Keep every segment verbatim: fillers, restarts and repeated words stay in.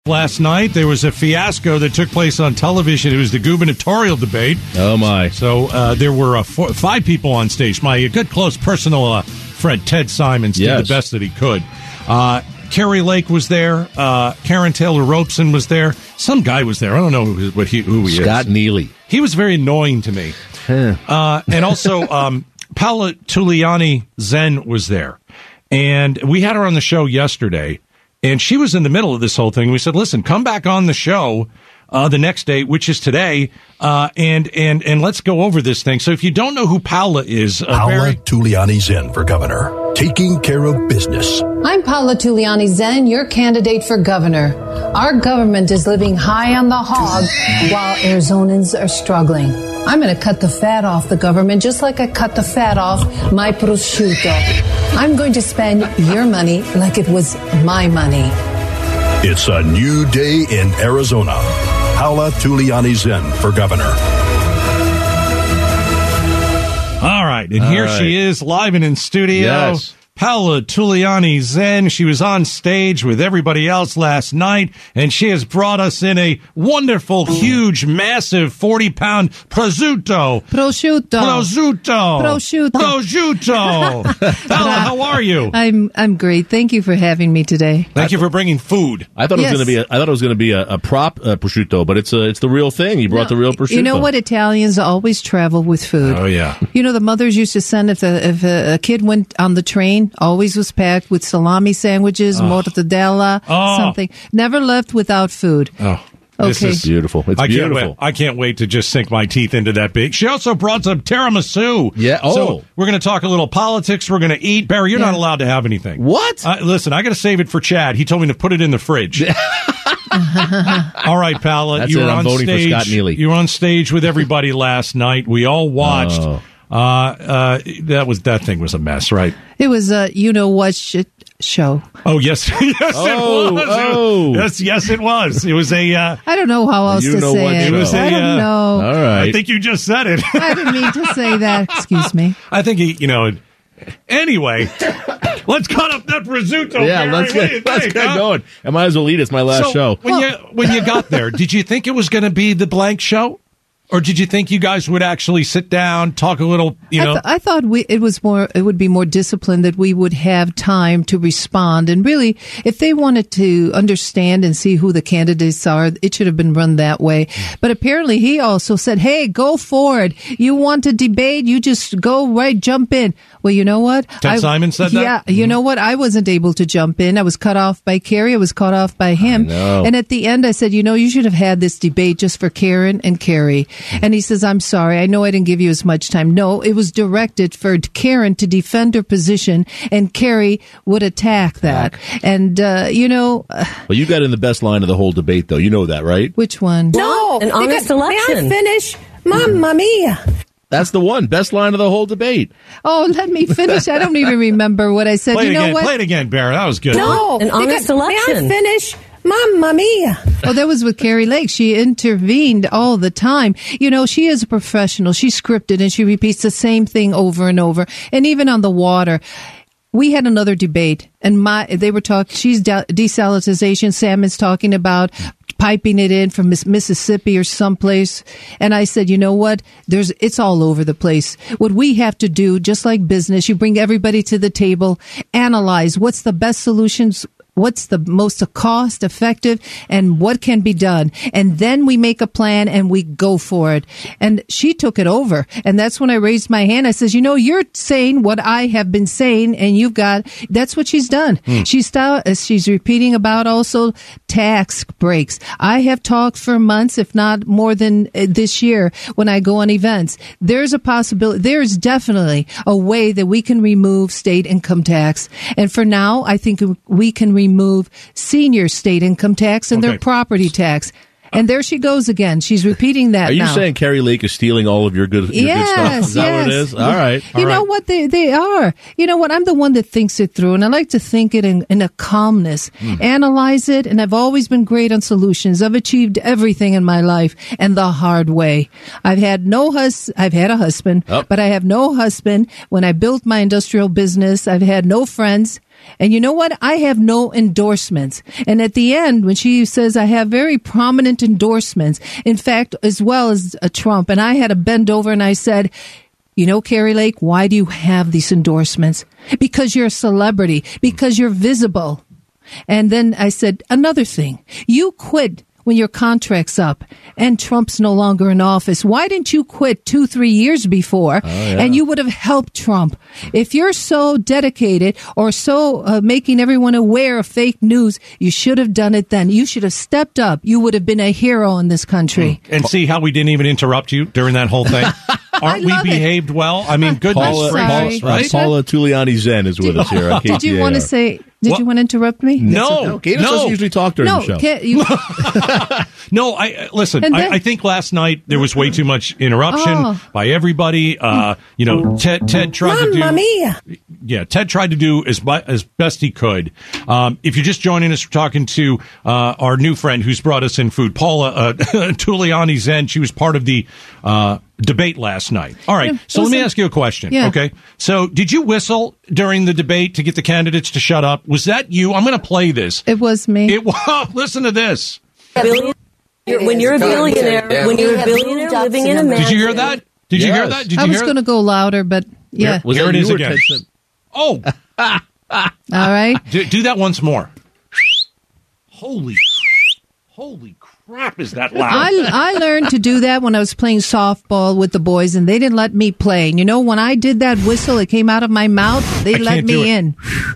last night. There was a fiasco that took place on television. It was the gubernatorial debate. Oh, my. So uh, there were uh, four, five people on stage. My good, close personal uh, friend, Ted Simons, did yes. the best that he could. Uh, Carrie Lake was there. Uh, Karen Taylor Robeson was there. Some guy was there. I don't know who, what he, who he Scott is. Scott Neely. He was very annoying to me. uh, and also, um, Paola Tuliani Zen was there. And we had her on the show yesterday. And she was in the middle of this whole thing. We said, listen, come back on the show uh, the next day, which is today, uh, and and and let's go over this thing. So if you don't know who Paola is... Uh, Paola very- Tuliani Zen for governor, taking care of business. I'm Paola Tuliani Zen, your candidate for governor. Our government is living high on the hog while Arizonans are struggling. I'm going to cut the fat off the government just like I cut the fat off my prosciutto. I'm going to spend your money like it was my money. It's a new day in Arizona. Paola Tuliani Zen for governor. All right, and All here right. she is, live and in studio. Yes. Paola Tuliani Zen. She was on stage with everybody else last night, and she has brought us in a wonderful, huge, massive forty-pound prosciutto. Prosciutto. Prosciutto. Prosciutto. Prosciutto. Paola, how are you? I'm I'm great. Thank you for having me today. Thank you for bringing food. I thought Yes. it was going to be. A, I thought it was going to be a, a prop uh, prosciutto, but it's a, it's the real thing. You brought the real prosciutto. You know what? Italians always travel with food. Oh, yeah. You know, the mothers used to send, if a, if a, a kid went on the train, always was packed with salami sandwiches, mortadella, Oh. something. Never left without food. Oh. This Okay. is Beautiful. It's I can't beautiful. wait. I can't wait to just sink my teeth into that big. She also brought some tiramisu. Yeah, oh. So we're going to talk a little politics. We're going to eat. Barry, you're Yeah. not allowed to have anything. What? Uh, listen, I got to save it for Chad. He told me to put it in the fridge. All right, Paola. That's you it. were I'm on voting for stage. Scott Neely. You were on stage with everybody last night. We all watched. Oh. Uh, uh, that was that thing was a mess, right? It was a you know what shit show. Oh yes, yes Oh, it was. oh. Yes, yes it was. It was a. Uh, I don't know how else You to know say what it. show. It was a, I don't uh, know. All right. I think you just said it. I didn't mean to say that. Excuse me. I think he, you know. Anyway, let's cut up that prosciutto. yeah, Barry. let's What do get you let's think, get huh? going. I might as well eat. It's my last So show. when you when you got there, did you think it was going to be the blank show, or did you think you guys would actually sit down, talk a little? You I, know, th- I thought we, it was more. It would be more disciplined, that we would have time to respond. And really, if they wanted to understand and see who the candidates are, it should have been run that way. But apparently, he also said, "Hey, go for it. You want to debate? You just go right, jump in." Well, you know what? Ted I- Simon said that? Yeah, you know what? I wasn't able to jump in. I was cut off by Carrie. I was cut off by him. know. And at the end, I said, "You know, you should have had this debate just for Karen and Carrie." And he says, "I'm sorry. I know I didn't give you as much time." No, it was directed for Karen to defend her position, and Carrie would attack that. And, uh, you know, uh, Well, you got in the best line of the whole debate, though. You know that, right? which one? No, an honest election. May I finish? Mamma mia. That's the one. Best line of the whole debate. Oh, let me finish. I don't even remember what I said. play you it know again. what? Play it again, Barry. That was good. No, an honest election. May I finish? Mamma mia. Oh, that was with Carrie Lake. She intervened all the time. You know, she is a professional. She's scripted and she repeats the same thing over and over. And even on the water, we had another debate, and my they were talking. She's de- desalinization. Sam is talking about piping it in from Miss- Mississippi or someplace. And I said, you know what? There's it's all over the place. What we have to do, just like business, you bring everybody to the table, analyze what's the best solutions. What's the most cost effective and what can be done? And then we make a plan and we go for it. And she took it over. And that's when I raised my hand. I says, you know, you're saying what I have been saying and you've got, that's what she's done. Hmm. She's, st- she's repeating about also tax breaks. I have talked for months, if not more than uh, this year, when I go on events. There's a possibility, there's definitely a way that we can remove state income tax. And for now, I think we can remove remove senior state income tax and Okay. their property tax. And there she goes again. She's repeating that Are you now. saying Carrie Lake is stealing all of your good, your Yes, good stuff? Is that yes. what it is? All right. You All know right. what? They they are. You know what? I'm the one that thinks it through, and I like to think it in, in a calmness, Hmm. analyze it, and I've always been great on solutions. I've achieved everything in my life, and the hard way. I've had no hus. I've had a husband, Oh. but I have no husband. When I built my industrial business, I've had no friends. And you know what? I have no endorsements. And at the end, when she says I have very prominent endorsements, in fact, as well as a Trump, and I had to bend over and I said, you know, Kari Lake, why do you have these endorsements? Because you're a celebrity, because you're visible. And then I said, another thing, you quit when your contract's up and Trump's no longer in office. Why didn't you quit two, three years before? Oh, yeah. And you would have helped Trump. If you're so dedicated or so uh, making everyone aware of fake news, you should have done it then. You should have stepped up. You would have been a hero in this country. And see how we didn't even interrupt you during that whole thing? Aren't we behaved it. well? I mean, goodness Paula, gracious, Paula, right? Paula Tuliani Zen is with did, us here on K T A R. Did you want to say... Did what? you want to interrupt me? No, no. Gator no. doesn't usually talk during no, the show. Can't you... no, I listen. Then, I, I think last night there was way too much interruption oh. by everybody. Uh, you know, Ted, Ted tried to do. Mamma mia. Yeah, Ted tried to do as as best he could. Um, if you're just joining us, we're talking to uh, our new friend who's brought us in food, Paula uh, Tuliani Zen. She was part of the uh, debate last night. All right, Yeah, so let me listen. ask you a question. Yeah. Okay, so did you whistle during the debate to get the candidates to shut up? Was that you? I'm going to play this. It was me. It was. Listen to this. Billion, when you're a billionaire, when you're a billionaire living in America. Did you hear that? Did you Yes. hear that? Did you I was hear going to go louder, but yeah. Was Here that it is you or again. Ted Sim? Oh, All right. do, do that once more. Holy, holy crap! Is that loud? I, I learned to do that when I was playing softball with the boys, and they didn't let me play. And you know, when I did that whistle, it came out of my mouth. They I let can't do me it. in.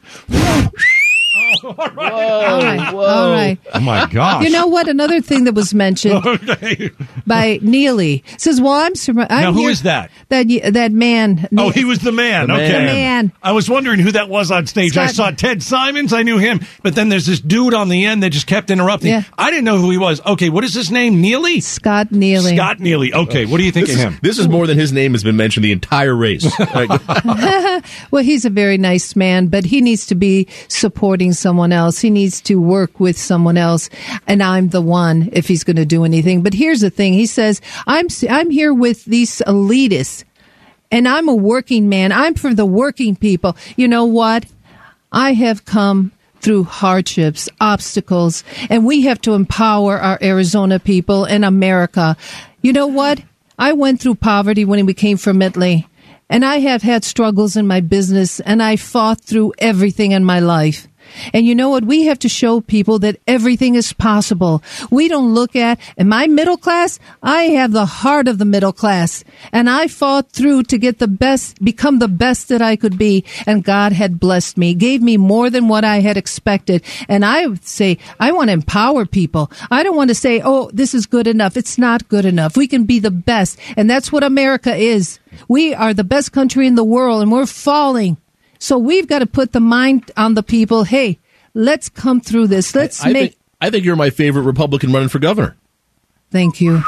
all right. All right. All right. Oh my gosh! You know what? Another thing that was mentioned Okay. by Neely says, "Well, I'm surprised." Now, who is that? That y- that man. Oh, he was the man. The okay, man. The man. I was wondering who that was on stage. I Scott- saw Ted Simons. I knew him, but then there's this dude on the end that just kept interrupting. Yeah. I didn't know who he was. Okay, what is his name? Neely. Scott Neely. Scott Neely. Okay, what do you think This of is, him? this is more than his name has been mentioned the entire race. Well, he's a very nice man, but he needs to be supporting someone else. He needs to work with someone else, and I'm the one if he's going to do anything. But here's the thing: he says, "I'm I'm here with these elitists, and I'm a working man. I'm for the working people." You know what? I have come through hardships, obstacles, and we have to empower our Arizona people and America. You know what? I went through poverty when we came from Italy. And I have had struggles in my business, and I fought through everything in my life. And you know what? We have to show people that everything is possible. We don't look at, am I middle class? I have the heart of the middle class. And I fought through to get the best, become the best that I could be. And God had blessed me, gave me more than what I had expected. And I would say, I want to empower people. I don't want to say, oh, this is good enough. It's not good enough. We can be the best. And that's what America is. We are the best country in the world, and we're falling. So we've got to put the mind on the people. Hey, let's come through this. Let's I, I make. think, I think you're my favorite Republican running for governor. Thank you.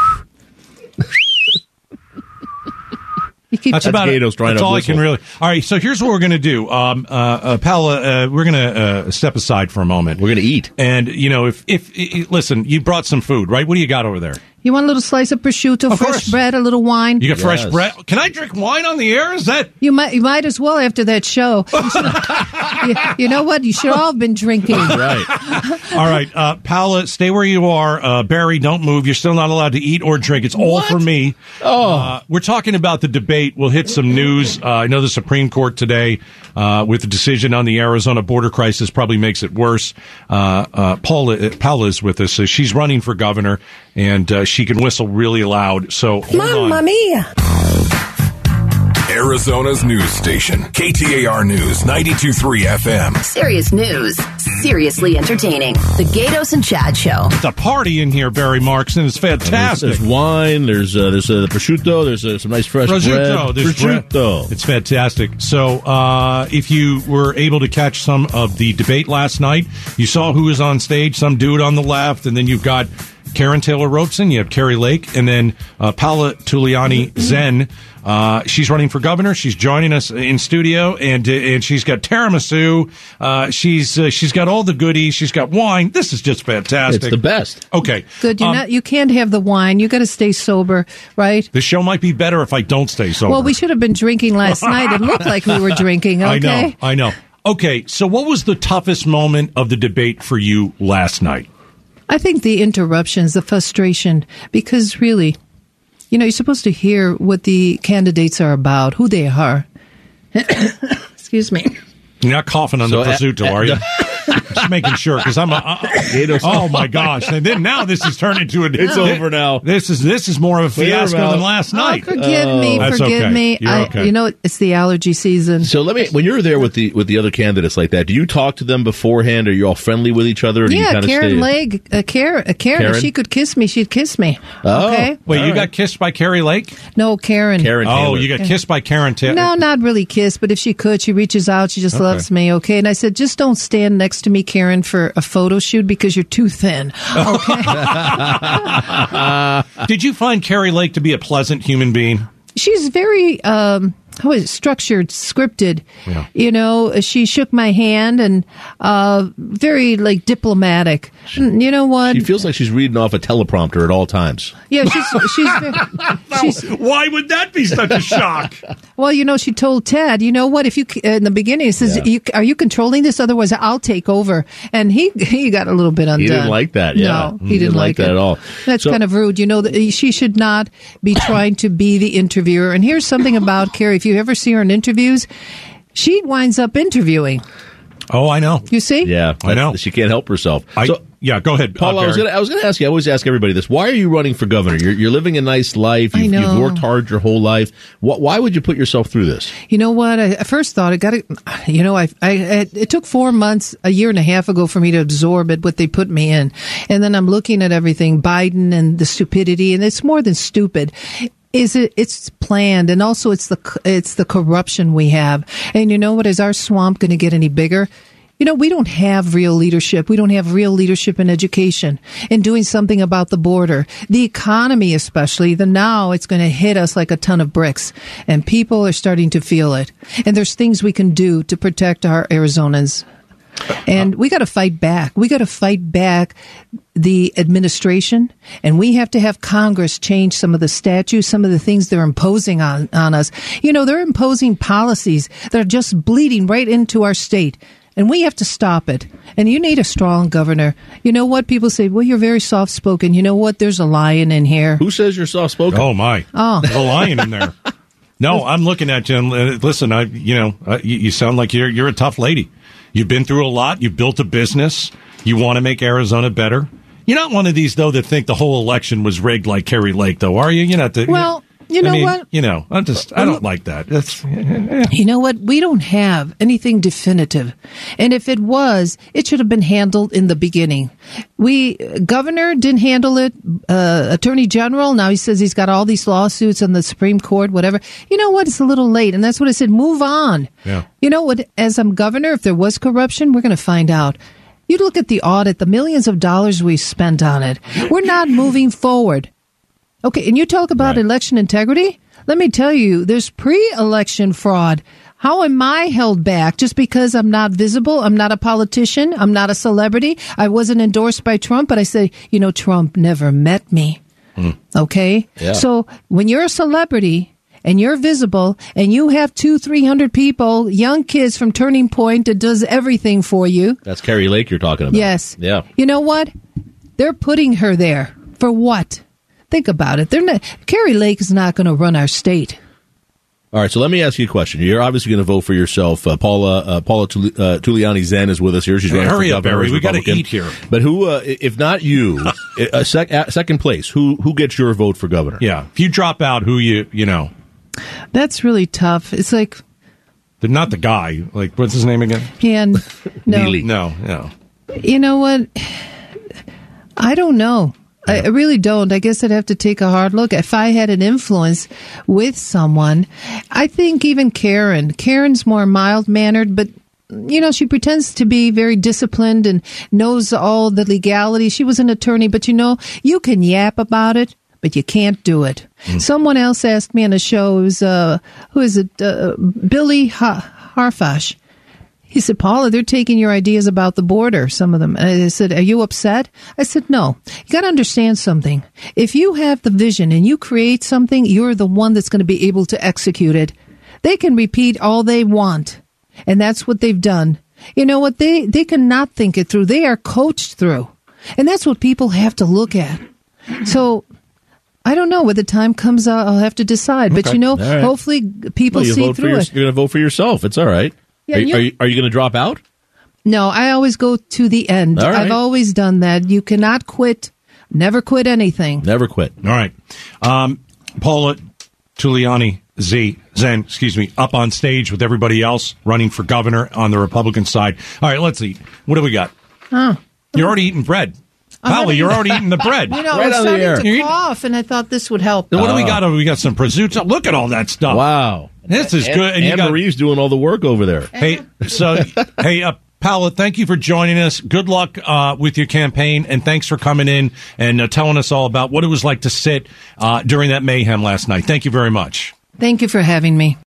You keep That's That's about Gato's it. trying That's to all whistle. I can really. All right, so here's what we're going to do. Um, uh, uh, Paula, uh, we're going to uh, step aside for a moment. We're going to eat. And, you know, if, if, i listen, you brought some food, right? What do you got over there? You want a little slice of prosciutto, Of fresh course. bread, a little wine. You got fresh Yes. bread? Can I drink wine on the air? Is that? You might, you might as well after that show. You, should- you, you know what? You should all have been drinking. Right. All right, uh, Paula, stay where you are. Uh, Barry, don't move. You're still not allowed to eat or drink. It's all for me. Oh. Uh, we're talking about the debate. We'll hit some news. Uh, I know the Supreme Court today, uh, with the decision on the Arizona border crisis, probably makes it worse. Uh, uh, Paula, Paula is with us. So she's running for governor, and uh, she can whistle really loud. So hold Mamma on. mia. Arizona's news station, K T A R News, ninety-two point three F M. Serious news, seriously entertaining. The Gatos and Chad Show. It's a party in here, Barry Marks, and it's There's, fantastic. there's wine. There's uh, there's uh, the prosciutto. There's uh, some nice fresh Prosciutto. bread. There's bread. prosciutto. It's fantastic. So, uh, if you were able to catch some of the debate last night, you saw who was on stage, some dude on the left, and then you've got Karen Taylor Robeson, you have Kari Lake, and then uh, Paula Tuliani Zen. Uh, she's running for governor. She's joining us in studio, and uh, and she's got tiramisu. Uh, she's uh, she's got all the goodies. She's got wine. This is just fantastic. It's the best. Okay, Good. You're Um, not. You can't have the wine. You got to stay sober, right? the show might be better if I don't stay sober. Well, we should have been drinking last night. It looked like we were drinking. Okay. I know. I know. Okay, so what was the toughest moment of the debate for you last night? I think the interruptions, the frustration, because really, you know, you're supposed to hear what the candidates are about, who they are. Excuse me. You're not coughing on So the at- prosciutto, at- are you? Just making sure, because I'm a, uh, oh my gosh! And then now this has turned into a. It's over now. This is this is more of a Clear 'em fiasco out. than last Oh, night. forgive me, That's forgive okay. me. You're I, okay. You know, it's the allergy season. So let me. When you're there with the with the other candidates like that, do you talk to them beforehand? Are you all friendly with each other? Or do you Yeah, kind of Karen stay? Lake, uh, Karen, uh, Karen, Karen? if she could kiss me, she'd kiss me. Oh. Okay? Wait, All you right. got kissed by Carrie Lake? No, Karen. Karen. Oh, Taylor. you got kissed by Karen Taylor. No, not really kiss, but if she could, she reaches out. She just Okay. loves me, okay? And I said, just don't stand next to me, Karen, for a photo shoot because you're too thin, okay? Did you find Carrie Lake to be a pleasant human being? She's very um how is it, structured, scripted. Yeah. You know, she shook my hand and uh very like diplomatic. You know what? She feels like she's reading off a teleprompter at all times. Yeah, she's she's, very, she's Why would that be such a shock? well, you know, she told Ted, you know what? If you in the beginning, it says, Yeah. you, "Are you controlling this? Otherwise, I'll take over." And he he got a little bit undone. He didn't like that. Yeah, No, he, didn't, like that it at all. That's So- kind of rude. You know, that she should not be trying to be the interviewer. And here's something about Carrie: if you ever see her in interviews, she winds up interviewing. Oh, I know. You see? Yeah, I know. she can't help herself. I, so, yeah, go ahead, Paul, uh, I was Barry. going to I was going to ask you. I always ask everybody this: why are you running for governor? You're, you're living a nice life. I You've, know. you've worked hard your whole life. What, why would you put yourself through this? You know what? I, I first thought I got to, you know, I, I, it took four months, a year and a half ago for me to absorb it, what they put me in. And then I'm looking at everything, Biden and the stupidity, and it's more than stupid. Is it, it's planned, and also it's the, it's the corruption we have. And you know what? Is our swamp going to get any bigger? You know, we don't have real leadership. We don't have real leadership in education and doing something about the border, the economy, especially. The now it's going to hit us like a ton of bricks, and people are starting to feel it. And there's things we can do to protect our Arizonans. And we got to fight back. We got to fight back the administration, and we have to have Congress change some of the statutes, some of the things they're imposing on, on us. You know, they're imposing policies that are just bleeding right into our state. And we have to stop it. And you need a strong governor. You know what? People say, well, you're very soft-spoken. You know what? There's a lion in here. Who says you're soft spoken? Oh my! Oh. There's a lion in there. No, I'm looking at you. And uh, listen, I, you know, uh, you, you sound like you're you're a tough lady. You've been through a lot. You've built a business. You want to make Arizona better. You're not one of these though that think the whole election was rigged like Carrie Lake, though, are you? You're not. The, Well, you know I mean, what? You know, I just I don't like that. That's. eh. You know what? We don't have anything definitive. And if it was, it should have been handled in the beginning. We, governor didn't handle it, uh, attorney general, now he says he's got all these lawsuits on the Supreme Court, whatever. You know what? It's a little late. And that's what I said. Move on. Yeah. You know what? As I'm governor, if there was corruption, we're going to find out. You look at the audit, the millions of dollars we spent on it. We're not moving forward. Okay, and you talk about Right. election integrity? Let me tell you, there's pre-election fraud. How am I held back just because I'm not visible? I'm not a politician. I'm not a celebrity. I wasn't endorsed by Trump, but I say, you know, Trump never met me. Mm. Okay? Yeah. So when you're a celebrity and you're visible and you have two, three hundred people, young kids from Turning Point that does everything for you. That's Carrie Lake you're talking about. Yes. Yeah. You know what? They're putting her there. For what? Think about it. They're not, Carrie Lake is not going to run our state. All right, so let me ask you a question. You're obviously going to vote for yourself. Uh, Paula uh, Paula Tul- uh, Tuliani Zen is with us here. She's Hey, running hurry for up, governor Barry. as We gotta Republican. eat here. But who, uh, if not you, a sec- a second place, who who gets your vote for governor? Yeah, if you drop out, who you you know, That's really tough. It's like, they're not the guy. Like, what's his name again? yeah, no. Neely. No, no. You know what? I don't know. I I really don't. I guess I'd have to take a hard look. If I had an influence with someone, I think even Karen. Karen's more mild-mannered, but, you know, she pretends to be very disciplined and knows all the legality. She was an attorney, but, you know, you can yap about it, but you can't do it. Mm. Someone else asked me on a show, it was, uh, who is it, uh, Billy ha- Harfash. He said, Paula, they're taking your ideas about the border, some of them. And I said, are you upset? I said, no. You got to understand something. If you have the vision and you create something, you're the one that's going to be able to execute it. They can repeat all they want. And that's what they've done. You know what? They, they cannot think it through. They are coached through. And that's what people have to look at. So I don't know. When the time comes, uh, I'll have to decide. But, Okay. you know, right. hopefully people well, you see vote through for your, it. You're going to vote for yourself. It's all right. Yeah, are, you, you- are you, are you going to drop out? No, I always go to the end. All right. I've always done that. You cannot quit. Never quit anything. Never quit. All right. Um, Paula Tuliani Z, Zen, excuse me, up on stage with everybody else running for governor on the Republican side. All right, let's eat. What do we got? Huh. You're already eating bread. Paula, you're already eating the bread. You know, Right I on the was air. starting to cough, and I thought this would help. What do we got? We got some prosciutto. Look at all that stuff. Wow. This is Anne- good. And you Anne got, Marie's doing all the work over there. hey, so, hey, uh, Paula, thank you for joining us. Good luck uh, with your campaign, and thanks for coming in and uh, telling us all about what it was like to sit uh, during that mayhem last night. Thank you very much. Thank you for having me.